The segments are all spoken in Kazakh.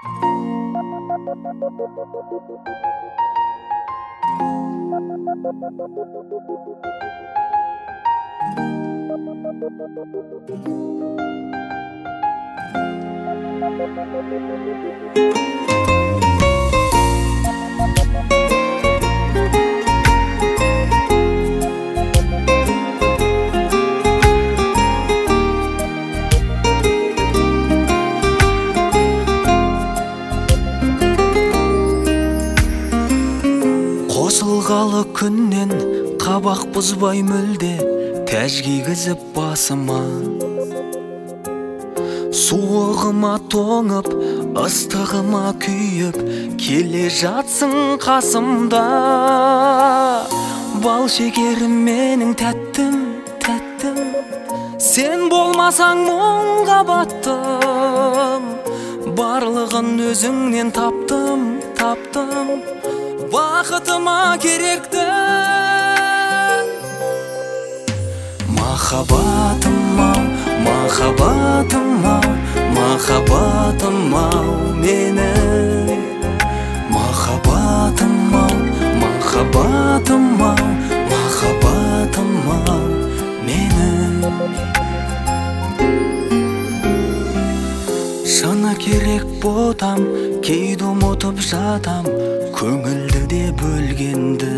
Қосылғалы күннен қабақ бұзбай мүлде тәж кигізіп басыма, суығыма тоңып ыстығыма күйіп келе жатсың қасымда. Бал шекерім менің тәттім, тәттім, сен болмасаң мұңға баттым. Барлығын өзіңнен таптым, таптым, бақытыма керекті. Махаббатым-ау, махаббатым-ау, махаббатым-ау менің. Махаббатым-ау, махаббатым-ау, махаббатым-ау менің. Шыны керек ботам, кейде ұмытып жатам, көңілді де бөлгенді.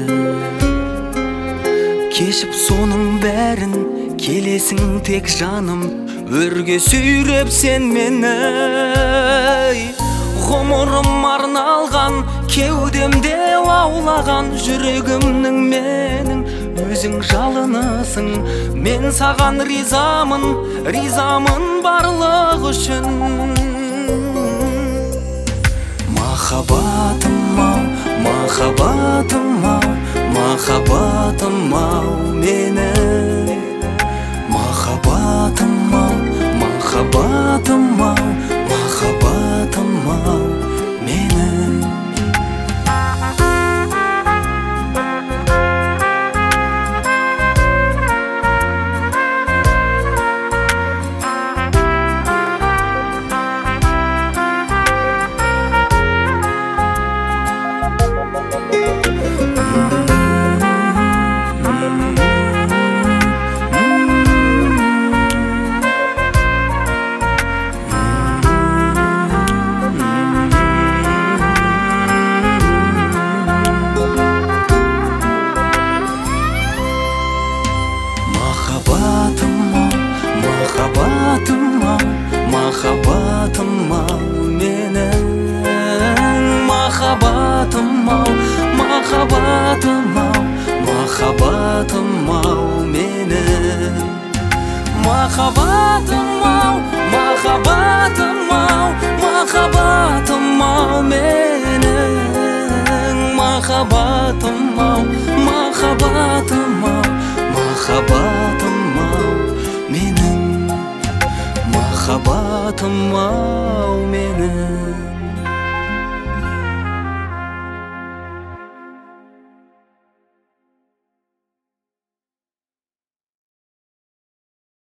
Кешіп соның бәрін келесің тек жаным, өрге сүйреп сен мені. Ғұмырым арналған, кеудемде лаулаған жүрегімнің менің. Өзің жалынысың, мен саған ризамын, ризамын барлық үшін. Махаббатым-ау, махаббатым-ау, махаббатым-ау менің. Махаббатым-ау, махаббатым-ау, махаббатым-ау менің. Махаббатым-ау менің. Махаббатым-ау, махаббатым-ау, махаббатым-ау менің. Махаббатым-ау, махаббатым-ау, махаббатым-ау менің. Махаббатым-ау, махаббатым-ау, махаббатым-ау менің. Махаббатым-ау менің.